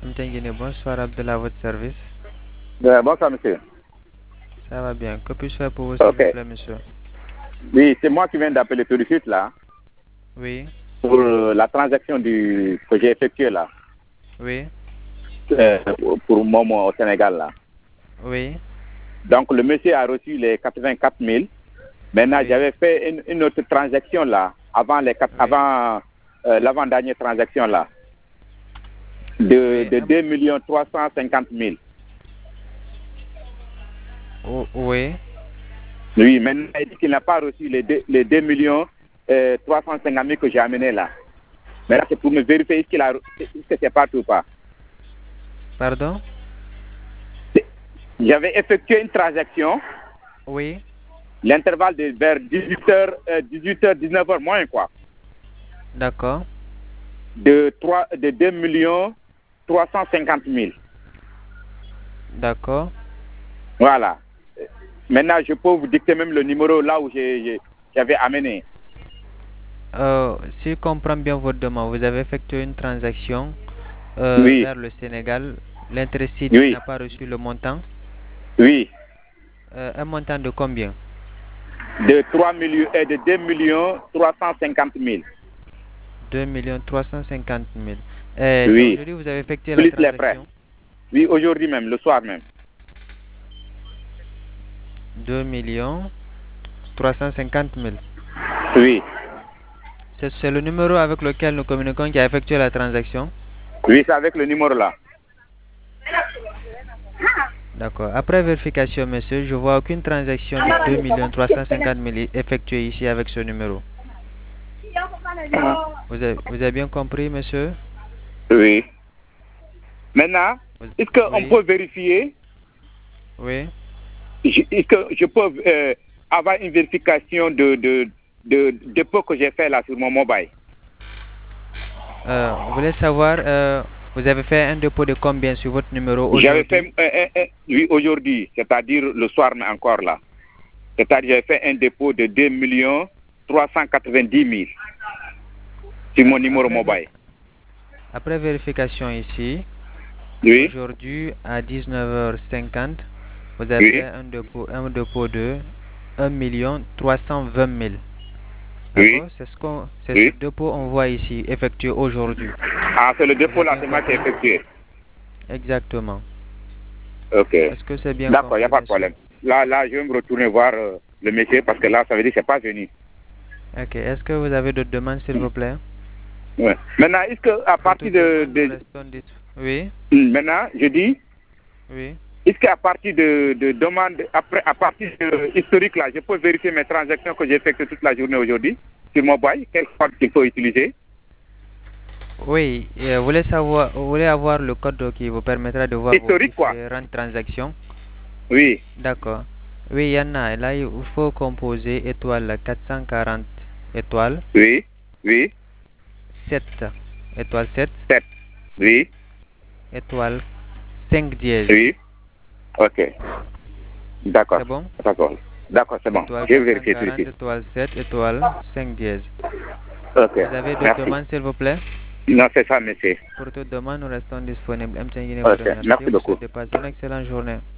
Mtengine, bonsoir Abdallah, à votre service. Bonsoir, monsieur. Ça va bien. Que puis-je faire pour vous, s'il Ok. vous plaît, monsieur? Oui, c'est moi qui viens d'appeler tout de suite là Oui, pour la transaction que j'ai effectuée là oui, pour Momo au Sénégal là. oui, Donc le monsieur a reçu les 84 000. Maintenant, oui, j'avais fait une autre transaction là oui. avant l'avant-dernière transaction là Oui, de 2 350 000. oui. Oui, maintenant il dit qu'il n'a pas reçu les 2 350 000 que j'ai amené là. Maintenant, c'est pour me vérifier est-ce que c'est partout ou pas. Pardon? J'avais effectué une transaction, Oui. l'intervalle de vers 18h, 18h, 19h moins quoi, D'accord. de 2 350 000. D'accord. Voilà. Maintenant, je peux vous dicter même le numéro là où j'avais amené. Si je comprends bien votre demande, vous avez effectué une transaction Oui, vers le Sénégal. L'intéressé dit qu'il oui, n'a pas reçu le montant. oui. Un montant de combien? De 3 millions, de 2 350 000. 2 350 000. C'est Oui, aujourd'hui que vous avez effectué la plus les frais. transaction? Oui, aujourd'hui même, le soir même. 2 350 000. Oui, C'est le numéro avec lequel nous communiquons qui a effectué la transaction? oui, c'est avec le numéro là. D'accord. Après vérification, monsieur, je vois aucune transaction de 2 350 000 effectuée ici avec ce numéro. Vous avez bien compris, monsieur? Oui. Maintenant, est-ce qu'on Oui, peut vérifier, oui. est-ce que je peux avoir une vérification de dépôt que j'ai fait là sur mon mobile? Vous voulez savoir, vous avez fait un dépôt de combien sur votre numéro J'avais aujourd'hui? fait oui, aujourd'hui, c'est-à-dire le soir mais encore là. C'est-à-dire j'ai fait un dépôt de 2 390 000 sur mon D'accord. numéro mobile. Après vérification ici, Oui, aujourd'hui à 19h50, vous avez fait oui, un dépôt de 1 320 000. oui, D'accord? C'est ce oui. dépôt on voit ici, effectué aujourd'hui. Ah, c'est le Vous dépôt avez là, bien c'est moi qui ai compris? effectué. Exactement. Ok. Est-ce que c'est bien D'accord, il n'y a compris, pas de monsieur? problème. Là, je vais me retourner voir le monsieur parce que là, ça veut dire que c'est pas venu. Ok. Est-ce que vous avez d'autres demandes, s'il vous plaît? Ouais. Maintenant, est-ce que à Pour partir toute demande, nous restons disponibles. Oui, maintenant, je dis, oui. est-ce qu'à partir de demande, après, à partir de historique là, je peux vérifier mes transactions que j'ai effectuées toute la journée aujourd'hui sur mobile, quel code qu'il faut utiliser? Oui, vous voulez avoir le code qui vous permettra de voir vos Historique quoi? différentes transactions? Oui, D'accord. Oui, il y en a. Là, il faut composer étoile 440, étoile oui, oui, 7, étoile 7, 7, oui, étoile 5 dièse. oui, ok, d'accord, C'est bon? d'accord, d'accord, c'est bon, Étoile je vais vérifier tout de 440, suite. étoile 7, étoile 5 dièse. Ok, Vous avez d'autres merci. demandes, s'il vous plaît? Non, c'est ça, monsieur. Pour toute demande, nous restons disponibles. M. Guinée vous Ok, remercie. merci Vous beaucoup. souhaite de passer une excellente journée.